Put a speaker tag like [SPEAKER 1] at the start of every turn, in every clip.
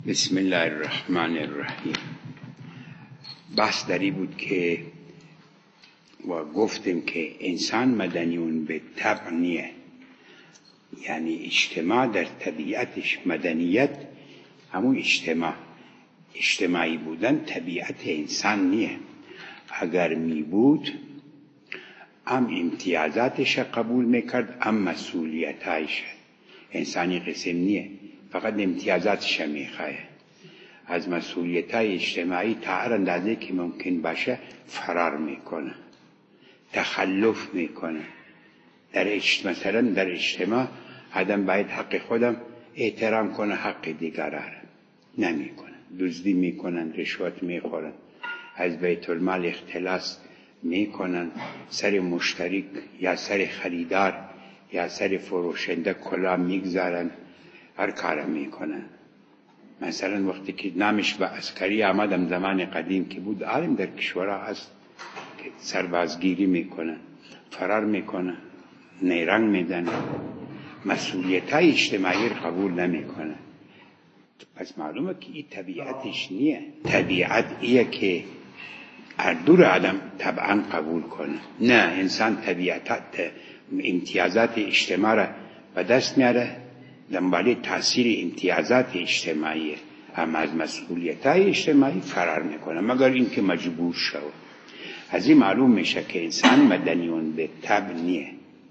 [SPEAKER 1] بسم الله الرحمن الرحیم. بحث داری بود که و گفتیم که انسان مدنیون به طبع نیه، یعنی اجتماع در طبیعتش مدنیت همون اجتماعی بودن طبیعت انسان نیه. اگر می بود هم امتیازاتش قبول میکرد هم مسئولیتایش. انسانی قسم نیه، فقط امتیازاتش میخواه. از مسئولیتای اجتماعی تا هر اندازه که ممکن باشه فرار میکنه، تخلف میکنه. مثلا در اجتماع آدم باید حق خودم احترام کنه، حق دیگران نمیکنه. دزدی میکنن، رشوت میخورن، از بیت المال اختلاس میکنن، سر مشتری یا سر خریدار یا سر فروشنده کلا میگذارن، هر کار میکنن. مثلا وقتی که نامش به عسکری آمدم زمان قدیم که بود، عالم در کشورها هست که سربازگیری میکنن، فرار میکنن، نیرنگ میدن، مسئولیتای اجتماعی رو قبول نمیکنن. پس معلومه که این طبیعتش نیه. طبیعت ایه که هر دور آدم طبعا قبول کنه. نه، انسان طبیعت امتیازات اجتماع را به دست میاره دنباله تاثیر امتیازات اجتماعی، اما از مسئولیت‌های اجتماعی فرار میکنه مگر اینکه مجبور شود. از این معلوم میشه که انسان مدنیون به طبع نیه،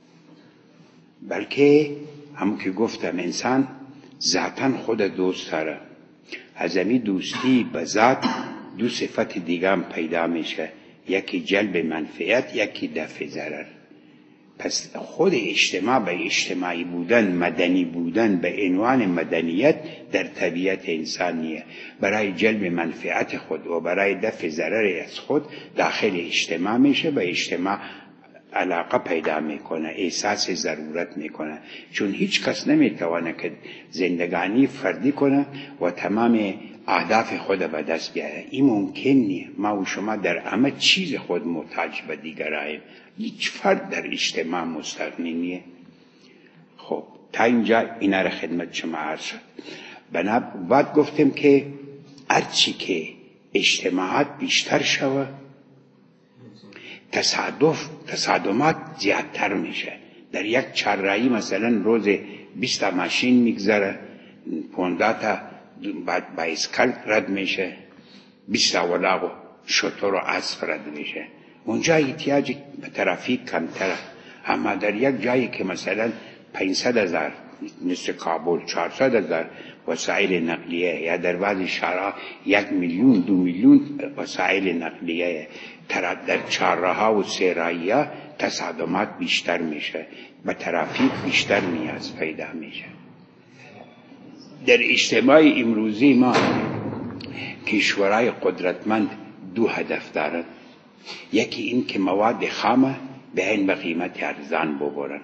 [SPEAKER 1] بلکه همون که گفتم انسان ذاتاً خود دوست داره. از این دوستی به ذات دو صفت دیگه هم پیدا میشه، یکی جلب منفعت، یکی دفع ضرر. پس خود اجتماع به اجتماعی بودن، مدنی بودن به عنوان مدنیت در طبیعت انسانیه. برای جلب منفعت خود و برای دفع ضرر از خود داخل اجتماع میشه، به اجتماع علاقه پیدا میکنه، احساس ضرورت میکنه. چون هیچ کس نمیتونه که زندگانی فردی کنه و تمام اهداف خود به دست بیاره. این ممکن نیه. ما و شما در همه چیز خود محتاج به دیگراییم. هیچ فرد در اجتماع مستغنی نیه. خب تا اینجا اینا را خدمت شما عرض شد. بعد گفتیم که هرچی که اجتماعات بیشتر شود تصادمات زیادتر میشه. در یک چهارراهی مثلا روز 20 ماشین میگذره، 15 تا بایسکل رد میشه، 20 ولاغ و شتر و اسب رد میشه. اونجا احتیاج به ترافیک کمتره. اما در یک جایی که مثلا 500,000 مثل کابل 400,000 وسایل نقلیه، یا در بعضی شهرها 1,000,000 2,000,000 وسایل نقلیه، در چهارراه‌ها و سه‌راهی‌ها تصادمات بیشتر میشه، به ترافیک بیشتر نیاز پیدا میشه. در اجتماع امروزی ما کشورهای قدرتمند دو هدف دارند. یکی این که مواد خام به این به قیمت ارزان ببرن.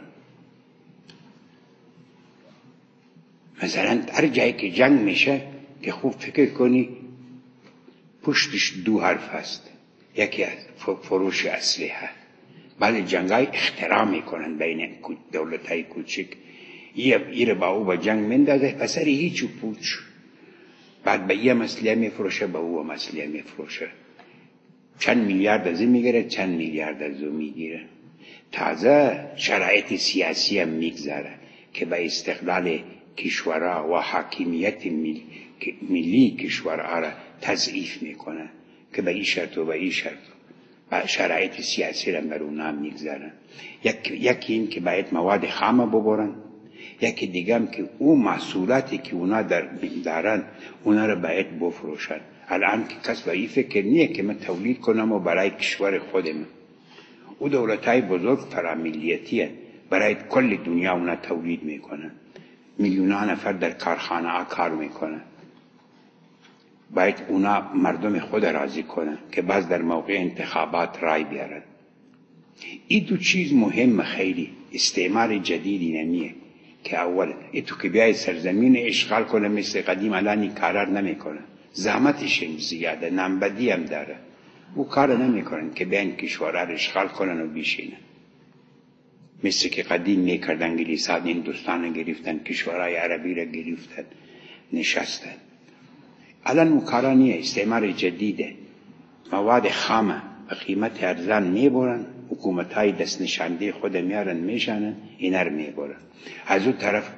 [SPEAKER 1] مثلا هر جایی که جنگ میشه که خوب فکر کنی پشتش دو حرف هست، یکی از فروش اسلحه. بعد جنگای اختراع میکنن بین دولتهای کوچک، یه با او با جنگ مندازه پسر هیچ و پوچ، بعد به یه مسئله میفروشه، به او مسئله میفروشه. چند میلیارد از این میگیره، چند میلیارد از او میگیره. تازه شرایط سیاسی هم میگذاره که به استقلال کشورها و حاکمیت ملی کشورها را تضعیف میکنه که به این شرط و به این شرط و شرایط سیاسی را بر اونا میگذارن. یکی این که باید مواد خام ببرن، یکی دیگه هم که اون محصولاتی که اونا دارن اونا را باید بفروشن. الان که کس به این فکر نیه که من تولید کنم و برای کشور خودم. او دولتهای بزرگ فراملیتی هست، برای کل دنیا اونا تولید میکنن. میلیونها نفر در کارخانه ها کار میکنن. باید اونا مردم خود راضی کنن که بعض در موقع انتخابات رای بیارن. این دو چیز مهم خیلی. استعمار جدیدی نمیه که اول تو که بیای سرزمین اشغال کنه مثل قدیم، الان کارار نمیکنه، زحمتش زیاده، نامبدی هم داره. او کار نمیکنن که بیان کشورها رو اشغال کنن و بیشینن مثل که قدیم میکردن. انگلیس‌ها هندوستان رو گرفتن، کشورهای عربی رو گرفتن، نشستن. الان مکارانیه، استعمار جدیده، مواد خامه به قیمت ارزان میبرن، حکومتهای دست نشانده خود میارن میشنن، اینا رو میبرن. از اون طرف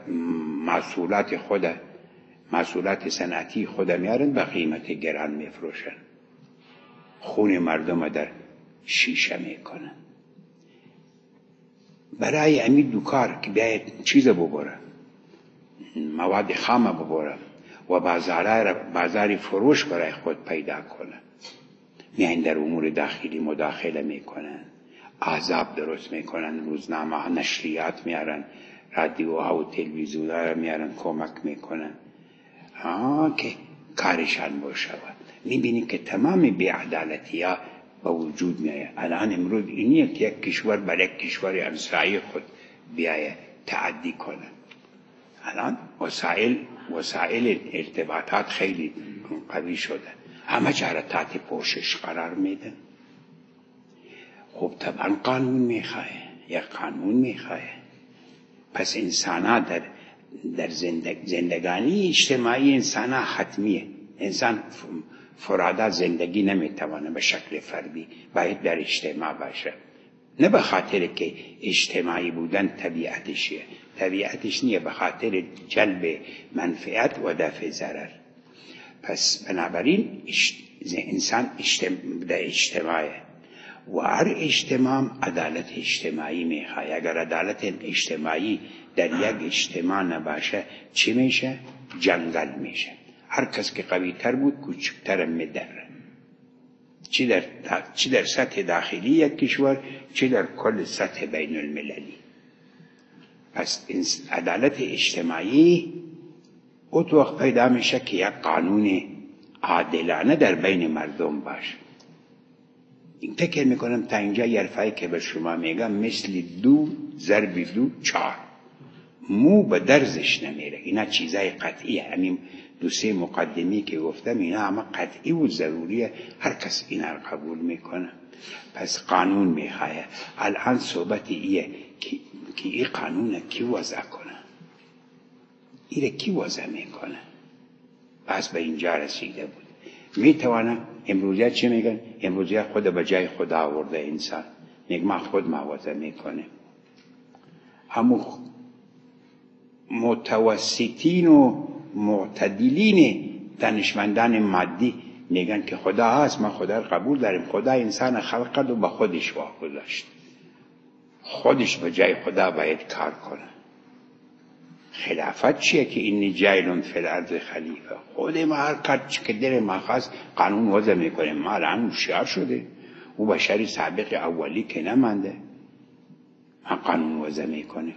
[SPEAKER 1] محصولات صنعتی خود میارن به قیمت گران میفروشن، خون مردم در شیشه میکنن. برای امید دو کار که بیاید چیز ببرن، مواد خام ببرن و بازاری فروش برای خود پیدا کنن، میان در امور داخلی مداخله میکنن، عذاب درست میکنن، روزنامه ها نشریات میارن، رادیوها و تلویزیونها میارن کمک میکنن که کارشان بشود. میبینی که تمام بی‌عدالتی ها با وجود میآید. الان امروز اینیه که یک کشور بر یک کشور همسایه خود بیاید تعدی کنه. الان وسایل ارتباطات خیلی قوی شده، همه جا را تحت پوشش قرار میدن. خب طبعا قانون میخواه، یک قانون میخواه. پس انسان ها در زندگانی اجتماعی انسان ها حتمیه. انسان فرادا زندگی نمیتوانه به شکل فردی، باید در اجتماع باشه. نه به خاطر که اجتماعی بودن طبیعتشه، طبیعتش نیه، به خاطر جلب منفعت و دفع ضرر. پس بنابراین انسان در اجتماعه و هر اجتماع عدالت اجتماعی میخواه. اگر عدالت اجتماعی در یک اجتماع نباشه چی میشه؟ جنگل میشه. هر کس که قوی تر بود کوچکتر میدره، چی در سطح داخلی یک کشور، چی در کل سطح بین المللی. پس عدالت اجتماعی اوت وقت پیدا میشه که یک قانون عادلانه در بین مردم باشه. این فکر میکنم تا اینجا یرفایی که به شما میگم مثل 2 ضرب 2 4 مو به درزش نمیره. اینا چیزای قطعیه. همین 2-3 مقدمی که گفتم اینا همه قطعی و ضروریه، هر کس اینا رو قبول میکنه. پس قانون میخواه. الان صحبت ایه که این قانون کی وضع کنه، ایره کی وضع میکنه. پس به اینجا رسیده بود. میتوانم امروزیت چی میگن؟ امروزیت خود به جای خدا آورده انسان، میگه ما خود وضع میکنه. همون متوسطین و معتدلین دانشمندان مادی میگن که خدا هست، ما خدا رو قبول داریم. خدا انسان خلق کرد و به خودش واگذاشت، خودش به جای خدا باید کار کنه. خلافت چیه که اینی جایلون فی الارض خلیفه؟ خود ما هر کار که دل ما خواست قانون وضع میکنیم. ما الان هوشیار شده، او بشری سابق اولی که نمانده، ما قانون وضع میکنیم.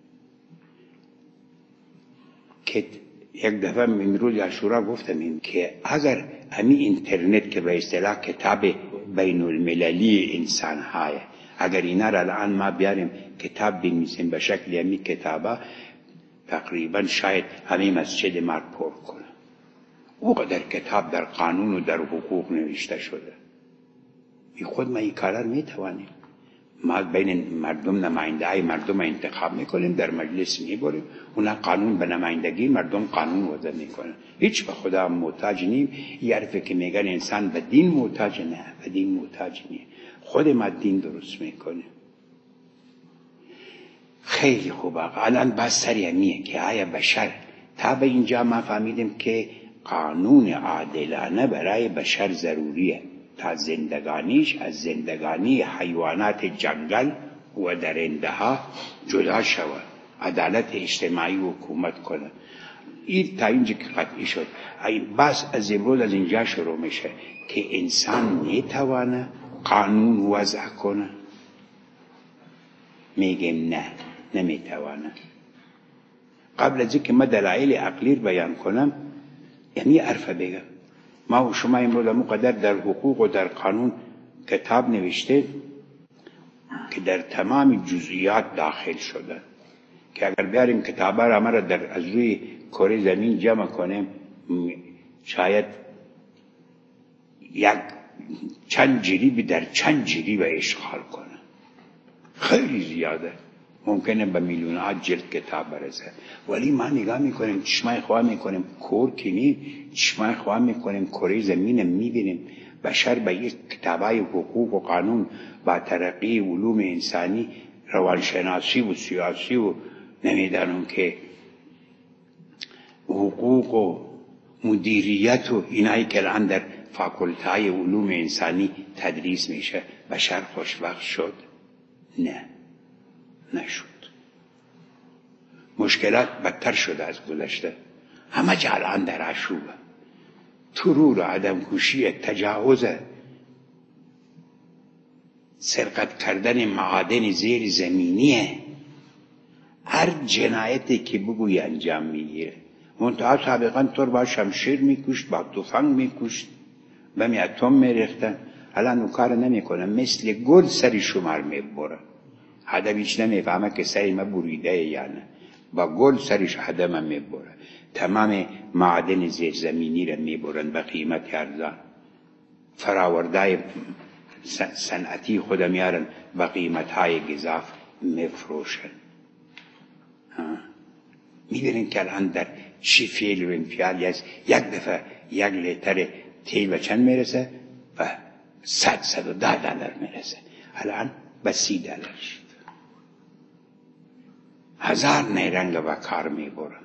[SPEAKER 1] که یک دفعه امروز عاشورا گفتم این که اگر همین اینترنت که به اصطلاح کتاب بین المللی انسان های، اگر اینا را الان ما بیاریم کتاب بنویسیم به شکل همین کتابا، تقریبا شاید همین مسجد ما پر کنه. او در کتاب در قانون و در حقوق نوشته شده. بی خود ما این کارا میتوانیم. ما بین مردم نماینده های مردم انتخاب میکنیم، در مجلس میبریم، اونا قانون به نمایندگی مردم قانون وضع میکنن. هیچ به خدا محتاج نیم. یه حرفی که میگن انسان به دین محتاج، نه، به دین محتاج نیم، خود ما دین درست میکنیم. خیلی خوبه. الان بس سریعیه که آیا بشر تا به اینجا ما فهمیدیم که قانون عادلانه برای بشر ضروریه تا زندگانیش از زندگانی حیوانات جنگل و درنده ها جدا شود، عدالت اجتماعی حکومت کنه. این تا اینجا که قطعی شد. بس از امروز از اینجا شروع میشه که انسان میتوانه قانون وضع کنه. میگیم نه، نمیتوانه. قبل از اینکه ما دلایل عقلی بیان کنم، یعنی حرف بگم. ما و شما امروز مقدر در حقوق و در قانون کتاب نوشته که در تمام جزئیات داخل شده، که اگر بیاریم کتابا را ما را از روی کره زمین جمع کنیم، شاید یک چند جریب در چند جریب اشغال کنه. خیلی زیاده. ممکنه به میلیون‌ها جلد کتاب برسه، ولی ما نگاه میکنیم چشمای خواه میکنیم کور کنی، چشمای خواه میکنیم کره زمین میبینیم بشر به یک کتابای حقوق و قانون با ترقی علوم انسانی روانشناسی و سیاسی و نمیدانم که حقوق و مدیریت و اینایی که الان در فاکولته‌های علوم انسانی تدریس میشه، بشر خوشبخت شد؟ نه، نشد. مشکلات بدتر شده از گذشته، همه جا الان در آشوبه، ترور، عدم کشی، تجاوز، سرقت کردن معادن زیر زمینیه، هر جنایتی که بگوی انجام میگیره. منتها سابقا طور با شمشیر میکشت، با تفنگ میکشت، بم اتم میریختن، الان اون کار نمیکنه، مثل گل سری شمار میبره. آدم هیچ نمیفهمه که سری ما بریده یا نه، با گل سرش آدم میبره. تمام معادن زیر زمینی را میبرن به قیمت ارزان، فراورده صنعتی خود میارن به قیمت های گزاف میفروشن. میبینین که الان در چی فعل و انفعالی است. یک دفعه یک لیتر تیل به چند میرسه؟ به 110 دلار میرسه، الان به 30 دلار شد. 1000 نیرنگ به کار میبرن.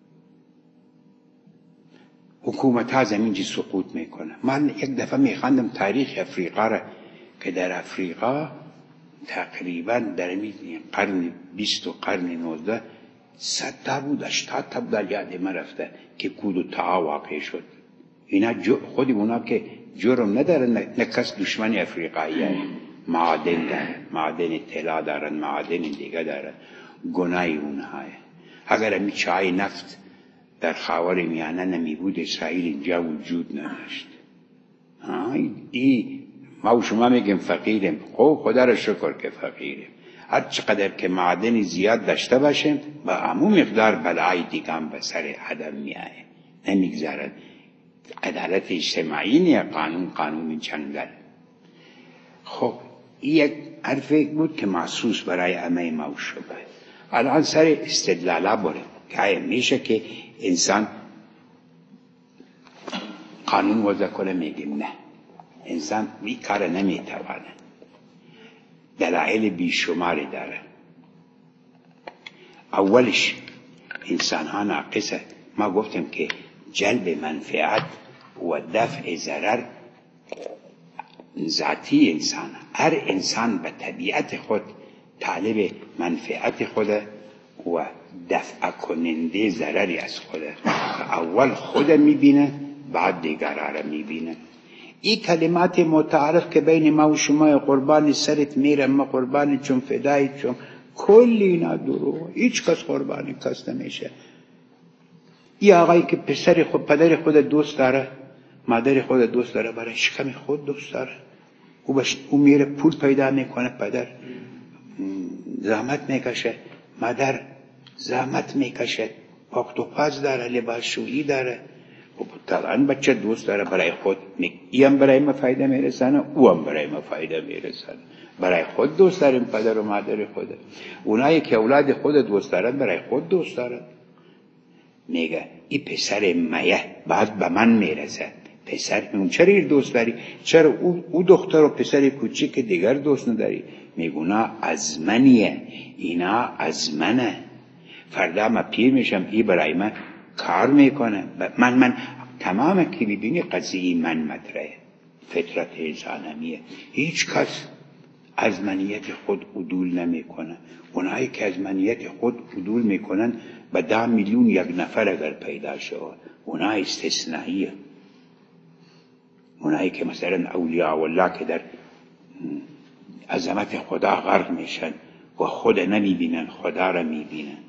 [SPEAKER 1] حکومت ها زمینجی سقوط میکنه. من یک دفعه میخواندم تاریخ افریقا را که در افریقا تقریبا در قرن 20 و قرن 19 100 تا بود، 80 تا بود، در یاد من رفته که کودتا واقع شد. اینا خود اونا که جرم ندارن، نه کس دشمن افریقایی هست. معادن دارن، معادن طلا دارن، معادن دیگه دارن، گناه اونها. اگر همی چای نفت در خاور میانه نمی بود، اسرائیل اینجا وجود نداشت. ما و شما میگیم فقیریم، خدا را شکر که فقیریم. هر چقدر که معادن زیاد داشته باشیم با همون مقدار بلای دیگه هم به سر آدم میایه، نمیگذارن. عدالت اجتماعی نیه، قانون چنگل. خب این یک حرفی بود که محسوس برای همه ما شده. الان سر استدلالا بریم که میشه که انسان قانون وضع کنه. میگیم نه، انسان این کار نمیتوانه. دلایل بیشماری داره. اولش انسان ها ناقصه. ما گفتیم که جلب منفعت و دفع ضرر ذاتی انسان. هر انسان به طبیعت خود طالب منفعت خود و دفع کننده ضرری از خود. اول خود میبینه، بعد دیگرها را میبینه. این کلمات متعارف که بین ما و شما، قربان سرت میرم، ما قربان چون فدای چون، کلی اینا دروغ. هیچ کس قربانی کس نمیشه. این آقایی که پدر خود دوست داره، مادر خود دوست داره، برای شکم خود دوست داره. او میره پول پیدا میکنه، پدر زحمت میکشه، مادر زحمت میکشه، پاک و پاز داره، لباسشویی داره. خب طبعا بچه دوست داره برای خود. ای هم برای ما فایده میرسانه، او هم برای ما فایده میرسانه. برای خود دوست داریم پدر و مادر خود. اونایی که اولاد خود دوست دارن برای خود دوست دارن. میگه ای پسر مایه بعد به من میرسه. پسر اون چرا دوست داری؟ چرا او دختر و پسر کوچیک دیگر دوست نداری؟ میگونا از منیه، اینا از منه. فردا ما پیر میشم، ای برای من کار میکنه. من تمام که ببینی قضیه من مطرحه. فطرت انسانیه. هیچ کس از منیت خود عدول نمیکنه. اونایی که از منیت خود عدول میکنن به 10 میلیون یک نفر اگر پیدا شود، اونا استثنائیه. اونایی که مثلا اولیاء الله که در عظمت خدا غرق میشن و خود نمیبینن، خدا را میبینن،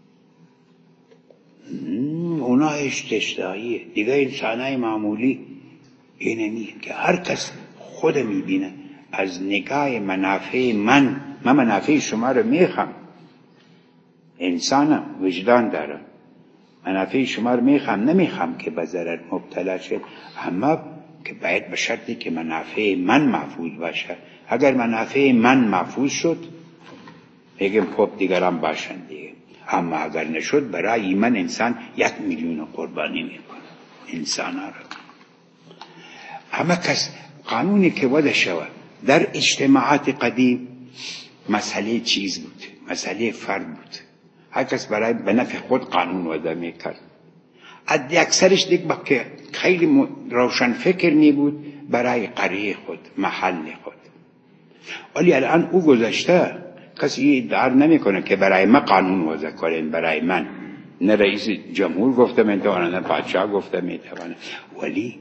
[SPEAKER 1] اونا استثنائیه. دیگه انسانای معمولی اینه نیست که هر کس خود میبینه. از نگاه منافع من منافع شما رو میخوام. انسانم، وجدان دارم، منافع شما رو میخوام، نمیخوام که به ضرر مبتلا شد، اما که باید به شرطی که منافع من محفوظ باشه. اگر منافع من محفوظ شد، میگیم خب دیگران باشن دیگه. اما اگر نشد برای من انسان 1,000,000 قربانی میکنه انسان ها را. اما کس قانونی که وضع شود در اجتماعات قدیم مسئله چیز بود، مسئله فرد بود. هر کس برای به نفع خود قانون وضع میکرد. عدی اکثرش دیگه با که خیلی روشن فکر می بود برای قریه خود، محل خود. ولی الان او گذشته، کسی ادعا نمیکنه که برای من قانون وضع کنین، برای من. نه رئیس جمهور گفته میتونه، نه پادشاه گفته میتونه. ولی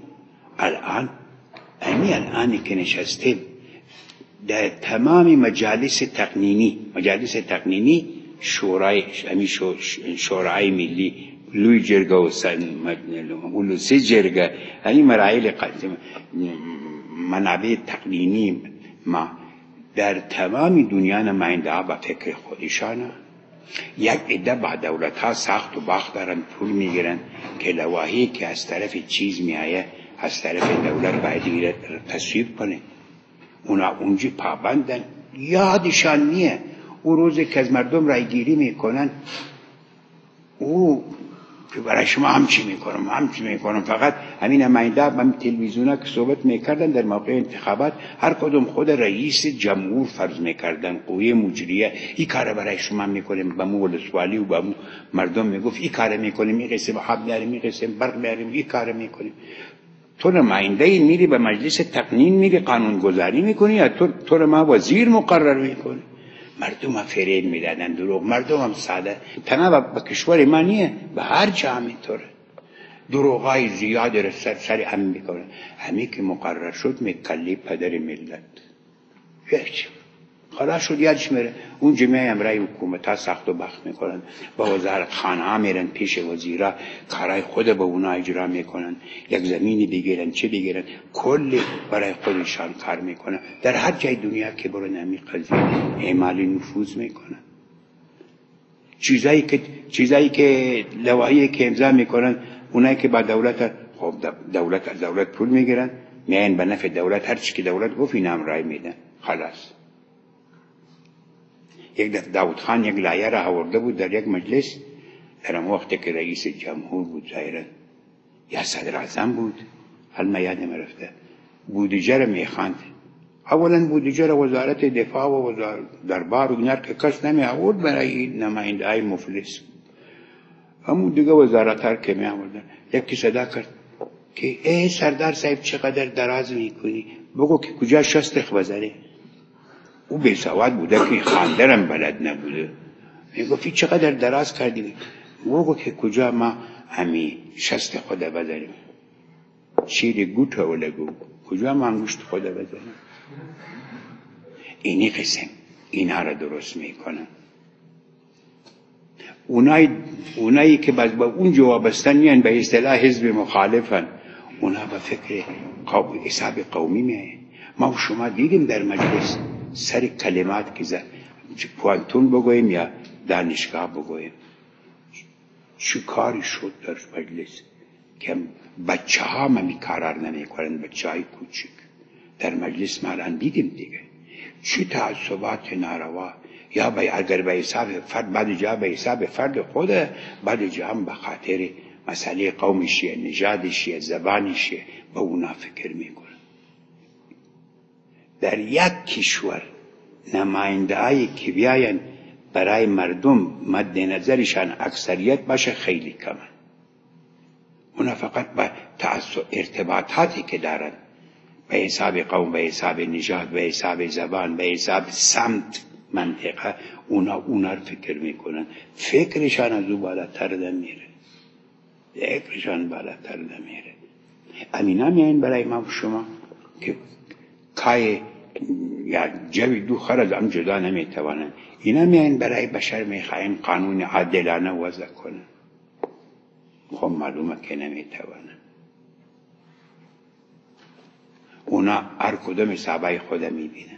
[SPEAKER 1] الانی که نشستیم در تمام مجالس تقنینی شورای ملی، لوی جرگه و اولوسی جرگه، این مراحل منابع تقنینی ما در تمام دنیا نماینده ها با فکر خودشانه. یک عده با دولت ها ساخت و باخت دارن، پول میگیرن که لواحی که از طرف چیز میآیه از طرف دولت باید تصویب کنه. اونا اونجا پابندن، یادشان نیه او روزی که از مردم رای گیری میکنن او که برای شما همچی میکنم فقط همین نماینده هم تلویزیون ها که صحبت میکردن در موقع انتخابات هر کدوم خود رئیس جمهور فرض میکردن، قوه مجریه این کار برای شما میکنیم، به مو ولسوالی و به مو مردم میگفت این کار میکنیم، این قسم حب داریم، این قسم برق داریم، این کار میکنیم. تو نماینده میری به مجلس تقنین میری قانون گذاری میکنی یا تو رو ما وزیر مقرر میکنی؟ مردم هم فریب میدادن، دروغ. مردم هم ساده تنها به کشور ما نیه، به هر جا همینطوره. دروغای زیاد رو سر هم میکنه. همین که مقرر شد میکلی پدر ملت هیچ خلاص شد یادش میره. اون جمعه هم رای حکومت ها سخت و بخت میکنن، با وزارت خانه ها میرن پیش وزیرا، کارهای خود با اونا اجرا میکنن، یک زمینی بگیرن چه بگیرن که برای خودشان کار میکنن. در هر جای دنیا که برن همی قضیه اعمال نفوذ میکنن. چیزایی که لوایحی که امضا میکنن، اونایی که با دولت، خب دولت از دولت پول میگیرن، میان به نفع دولت، هر چی که دولت گفت اینا هم رای میدن. خلاص. یک دفعه داود خان یک لایحه را آورده بود در یک مجلس، در اون وقت که رئیس جمهور بود ظاهراً یا صدر اعظم بود، حالا یادم رفته، بودجه را میخواند. اولا بودجه را وزارت دفاع و وزارت دربار و اینا که کس نمی آورد برای نماینده های مفلس. همون دیگه وزارت ها که می آوردن. یکی صدا کرد که ای سردار صاحب چقدر دراز میکنی، بگو که کجا شستخ بزنه. او بی سواد بوده که خاندرم بلد نبوده. میگفتی چقدر دراز کردی، بگو که کجا ما همی شست خود بزنیم. شیر گوت و لگو کجا ما انگشت خود بزنیم. اینی قسم اینا را درست میکنن. اونایی که باز با اون جوابستن میان به اصطلاح حزب مخالفن، اونا به فکر حساب قومی میایه. ما و شما دیدیم در مجلس سر کلمات که پوانتون بگویم یا دانشگاه بگویم، چه کاری شد در مجلس که بچه ها می کارار نمی کنن، بچه های کوچک در مجلس ما الان دیدیم دیگه. چه تعصبات ناروا، یا اگر به حساب فرد، بعد جا به حساب فرد خود، بعد جا هم به خاطر مسئله قومشیه، نژادشیه، زبانشیه به اونا فکر میکنه. در یک کشور نماینده هایی که بیاین برای مردم مد نظرشان اکثریت باشه خیلی کمه. اونا فقط با ارتباطاتی که دارن به حساب قوم، به حساب نژاد، به حساب زبان، به حساب سمت منطقه، اونا رو فکر میکنن. فکرشان از او بالاتر نمیره. امینا میاین برای ما و شما که کای یا جوی دو خرج هم جدا نمیتوانن. اینا میاین برای بشر میخواین قانون عادلانه وضع کنن. خب معلومه که نمیتوانن. اونا هر کدوم حسابای خود میبینن.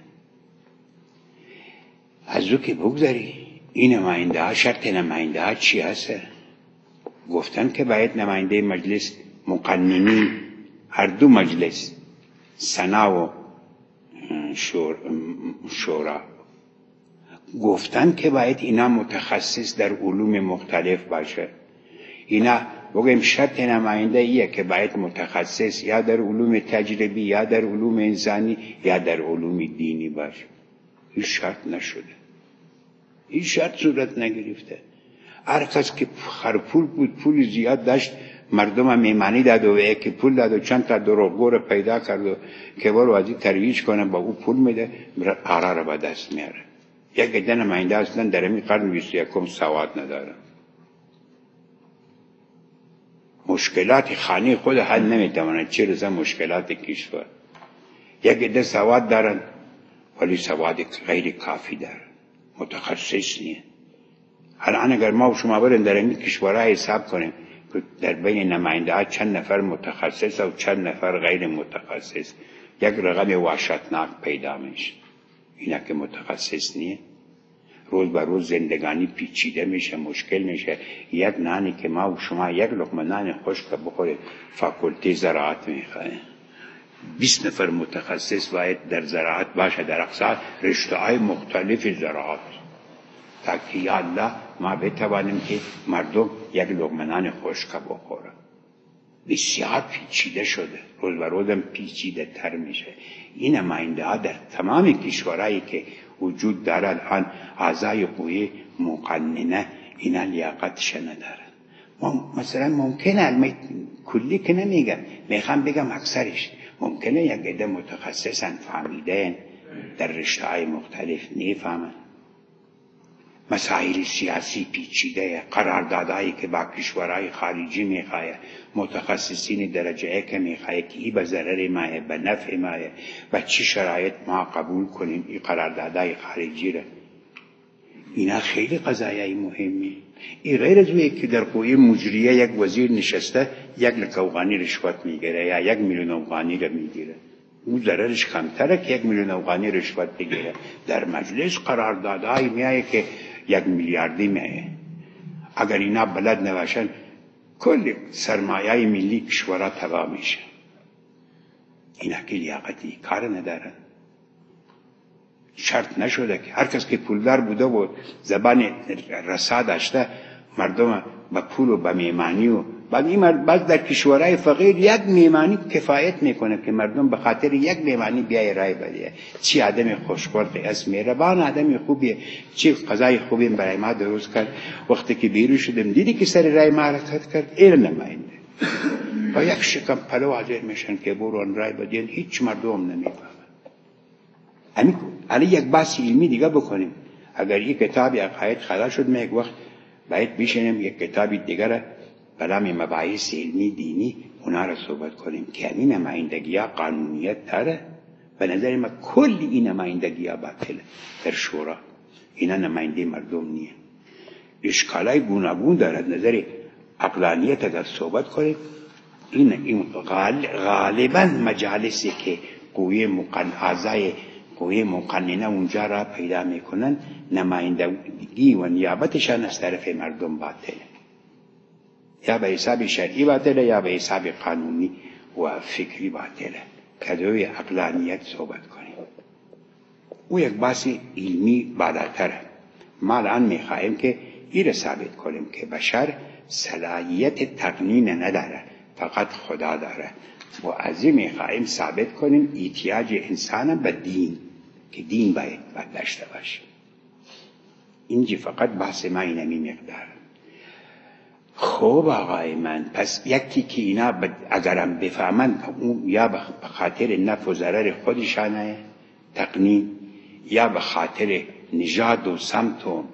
[SPEAKER 1] از او که بگذاری این نماینده ها، شرط نماینده ها چی هست؟ گفتن که باید نماینده مجلس مقننین، هر دو مجلس سنا و شورا گفتن که باید اینا متخصص در علوم مختلف باشه. اینا بگیم شرط نماینده ایه که باید متخصص یا در علوم تجربی یا در علوم انسانی یا در علوم دینی باشه. این شرط نشده، این شرط صورت نگرفته. هر کس که خرپول بود، پول زیاد داشت، مردم هم میمانی داد و یکی پول داد و چند تا دروغگو پیدا کرد و که برو ازی ترویج کنه با او پول میده، آرا را به دست میاره. یک عده نماینده اصلا در همین قرن 21 سواد نداره، مشکلات خانه خود حل نمیتواند، چه رسه مشکلات کشور. یک عده سواد دارن ولی سواد غیر کافی دارن، متخصص نیه. الان اگر ما و شما بریم در این کشورها حساب کنیم که در بین نماینده ها چند نفر متخصص و چند نفر غیر متخصص، یک رقم وحشتناک پیدا میشه. اینا که متخصص نیه، روز به روز زندگانی پیچیده میشه، مشکل میشه. یک نانی که ما و شما یک لقمه نان خشک بخوریم فاکولته زراعت میخواه، 20 نفر متخصص باید در زراعت باشه، در اقصا رشته های مختلف زراعت، تا که یا الله ما بتوانیم که مردم یک لقمه نان خشک بخورن. بسیار پیچیده شده، روز به روزم پیچیده تر میشه. این نماینده ها در تمام کشورهایی که وجود دارد آن اعضای قوه مقننه اینا لیاقتش ندارن. مثلا ممکنه کلی که نمیگم، میخوام بگم اکثرش ممکنه یک عده متخصصن فهمیدن در رشته های مختلف نفهمن. مسائل سیاسی پیچیده، قراردادهایی که با کشورهای خارجی میخواه، متخصصین درجه یک میخواه که ای به ضرر ماه، به نفع ماه و چی شرایط ما قبول کنیم این قراردادهای خارجی را. اینا خیلی قضایای مهمی. این غیر از اویه که در قوه مجریه یک وزیر نشسته 1 لک افغانی رشوت میگیره یا 1 میلیون افغانی را میگیره، او ضررش کمتره که 1 میلیون افغانی رشوت بگیره. در مجلس قراردادهای میایه که 1 میلیاردی میایه. اگر اینا بلد نباشن کل سرمایه ملی کشورها تباه میشه. اینا که لیاقتی کار ندارن. شرط نشده که هر کس که پولدار بوده و زبان رسا داشته مردم با پول و با میمانی و بعد در کشورهای فقیر 1 میمانی کفایت میکنه که مردم به خاطر 1 میمانی بیای رای بده. چی آدم خوشبخت اسم مهربان، آدم خوبیه، چی قضای خوبی برای ما درست کرد. وقتی که بیرون شدم دیدی که سر رای ما حرکت کرد، این نماینده با یک شکم پلو حاضر میشن که برون رای بدین، هیچ مردم نمیفهمن. الان یک بحث علمی دیگه بکنیم. اگر یک کتابی عقاید خلاص شد، من یک وقت باید بشینیم یک کتابی دیگه را بلام مباحث علمی دینی اونا را صحبت کنیم که این نمایندگی ها قانونیت داره. به نظر من کل این نمایندگی ها باطله در شورا. اینا نماینده مردم نیه، اشکالای گوناگون دارد. نظر عقلانیت اگر صحبت کنیم، این غالبا مجالسی که اعضای قوه مقننه اونجا را پیدا میکنن، نمایندگی و نیابتشان از طرف مردم باطله، یا به حساب شرعی باطله یا به حساب قانونی و فکری باطله. کدوی عقلانیت صحبت کنیم او یک بحث علمی بالاتره. ما الان میخواهیم که این را ثابت کنیم که بشر صلاحیت تقنین نداره، فقط خدا داره. و از این میخواهیم ثابت کنیم احتیاج انسان به دین، که دین باید داشته باشه. اینجا فقط بحث ما اینمی مقدار. خوب آقای من، پس یکی که اینا اگرم بفهمن اون یا به خاطر نفع و ضرر خودشانه تقنین، یا به خاطر نژاد و سمت و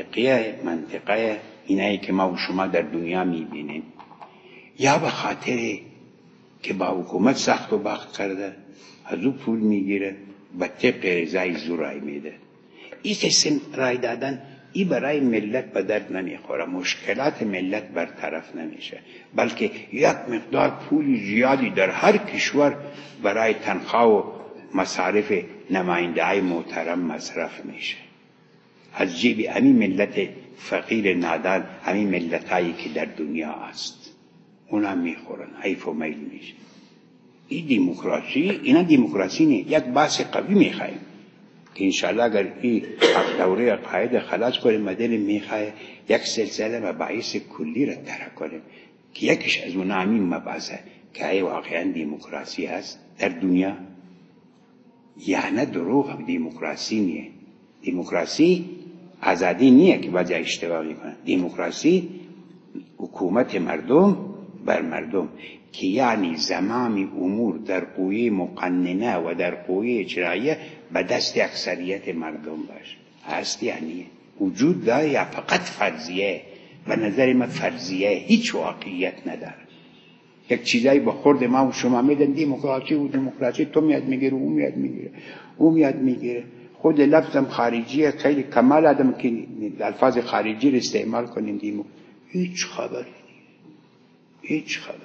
[SPEAKER 1] منطقه اینایی که ما و شما در دنیا میبینیم، یا به خاطر که با حکومت سخت و بخت کرده از او پول میگیره و طبق رضای زور رای میده. این قسم رای دادن این برای ملت به درد نمیخوره، مشکلات ملت برطرف نمیشه، بلکه یک مقدار پول زیادی در هر کشور برای تنخواه و مصارف نماینده های محترم مصرف میشه. از جیب همین ملت فقیر نادان، همین ملت هایی که در دنیا هست اونا میخورن، حیف و میل میشه. این دموکراسی، اینا دموکراسی نیست. یک بحث قوی میخوایم که انشاءالله اگر این دوره قاعده خلاص کنیم مدل میخواه یک سلسله مباحث کلی را طرح کنیم که یکیش از اون همین مباحثه که ای واقعا دموکراسی هست در دنیا یا نه دروغ دموکراسی نیه. دموکراسی آزادی نیه که بعضی اشتباه میکنن. دموکراسی حکومت مردم بر مردم که یعنی زمام امور در قوه مقننه و در قوه اجرایه به دست اکثریت مردم باشه. هست یعنی وجود داره یا فقط فرضیه؟ به نظر من فرضیه هیچ واقعیت نداره. یک چیزایی با خورد ما و شما میدن دموکراسی و دموکراسی، تو میاد میگیره او میاد میگیره او میاد میگیره. خود لفظم خارجیه، خیلی کمال آدم که الفاظ خارجی رو استعمال کنیم هیچ خبری هیچ خبری.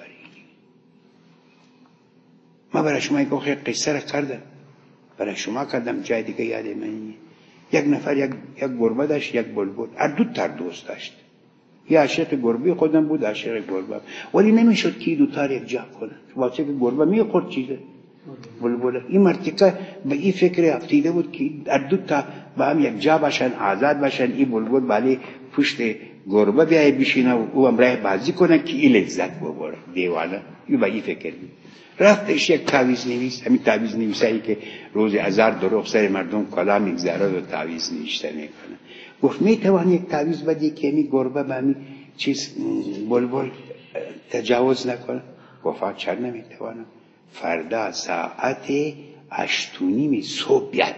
[SPEAKER 1] ما برای شما یک قصه را کردم، برای شما کردم، جای دیگه یاد من یک نفر یک گربه داشت، یک بلبل، هر دو تا دوست داشت. یه عاشق گربه خودم بود، عاشق گربه، ولی نمیشد که دو تا یک جا کنن. واسه که گربه میخورد چیزه بلبل. این مرتیکه به این فکر افتیده بود که هر دو تا با هم یک جا باشن، آزاد باشن. این بلبل بالی پشت گربه بیای بشینه و او هم راه بازی کنه که این لذت ببره. دیوانه این به این فکر بود. رفتش یک تعویض نویس، همین تعویض نویسایی که روز 1000 دروغ سر مردم کلا میگذاره و تعویض نوشته میکنه. گفت میتوانی یک تعویض بدی که می گربه به می چیز بلبل تجاوز نکنه؟ گفت چرا نمیتوانم؟ فردا ساعت 8:30 صبح بیاد.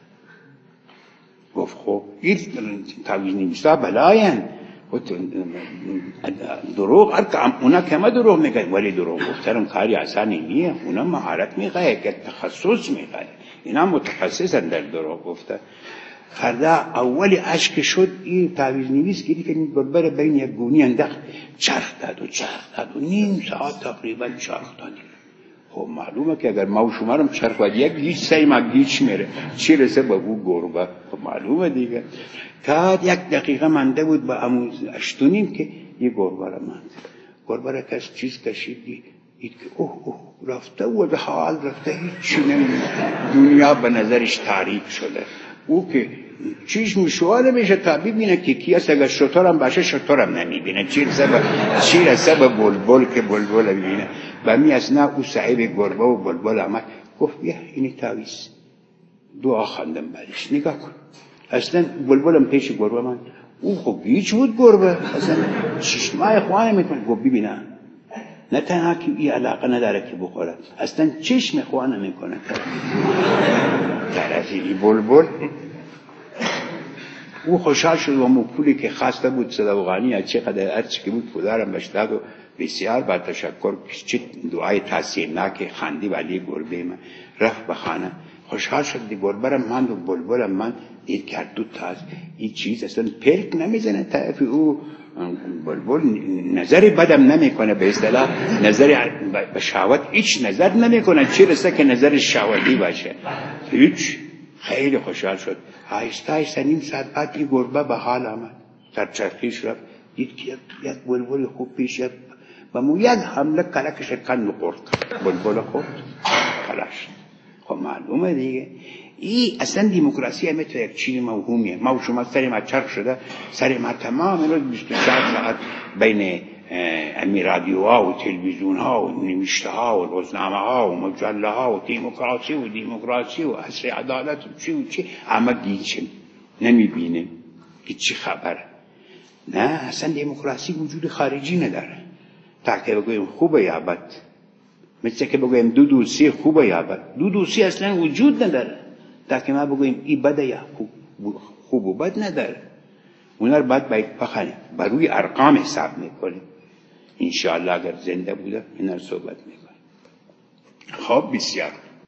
[SPEAKER 1] گفت خب این تعویض نویسا بلاین دروغ اونا که ما دروغ میگن، ولی دروغ گفتن کاری آسانی نیه. اونا مهارت میخواه که تخصص میخواه، اینا متخصصن در دروغ گفتن. فردا اولی عشق شد این تعویض نویس که این گربه بین یک گونی انداخت، چرخ داد و نیم ساعت تقریبا چرخ داد. خب معلومه که اگر ما و شما رو چرخ داد یک گیج سعی ما گیج میره، چی رسه به او گربه؟ خب معلومه دیگه. تا 1 دقیقه منده بود به 8:30 که یه گربه را ماند. گربه را کس چیز کشید دید که اوه رفته و به حال رفته، هیچی نمیده، دنیا به نظرش تاریک شده. او که چیش میشوانه میشه تا ببینه که کی است. اگر شطورم باشه شطورم نمیبینه، چی رسه به بلبل که بلبل ببینه. و می اصنا او صاحب گربه و بلبل آمد گفت بیا اینی تعویض. دعا خواندم بعدش، نگاه کن اصلا بلبلم پیش گربه من، او خب گیج بود گربه، اصلا چشمای خوانه میتونه. گفت ببینه نه تنها که این علاقه نداره که بخوره، اصلا چشم خوانه میکنه طرفی بلبل. او خوشحال شد و پولی که خواسته بود صدقانی از چقدر ارچ که بود پولارم بشتاد و بسیار با تشکر چه دعای تاثیرناک خندی ولی گربه من رفت به خانه. خوشحال شد دی گربه را ماند و بلبل من دید کرد دو تا از این چیز اصلا پرک نمیزنه طرف او بلبل. نظری بدم نمیکنه، به اصطلاح نظری به شهوت هیچ نظر نمیکنه، چی رسه که نظر شهوتی باشه هیچ. خیلی خوشحال شد. آهسته نیم ساعت بعد این گربه به حال آمد، در چرخیش رفت دید که یک بلبل خوب پیش و مو یک حمله کلکش کن نخورد. بلبل خورد کلش. خب معلومه دیگه این اصلا دموکراسی همه تو یک چیز موهومیه. ما و شما سر ما چرخ شده، سر ما تمام روز 24 ساعت بین امی رادیوها و تلویزیون ها و نوشته ها و روزنامه ها و مجله ها و دموکراسی و عصر عدالت و چی اما گیچیم نمیبینیم که چی خبره. نه اصلا دموکراسی وجود خارجی نداره. تا که بگویم خوبه یا بد، مثل که بگویم دو دوسی خوبه یا بد، دو دوسی اصلا وجود نداره. تا که ما بگویم ای بده یا خوب و بد نداره. اونا رو باید بخنیم، بر روی ارقام حساب میکنیم. انشاءالله اگر زنده بوده اینا رو صحبت میکنیم. خب بسیار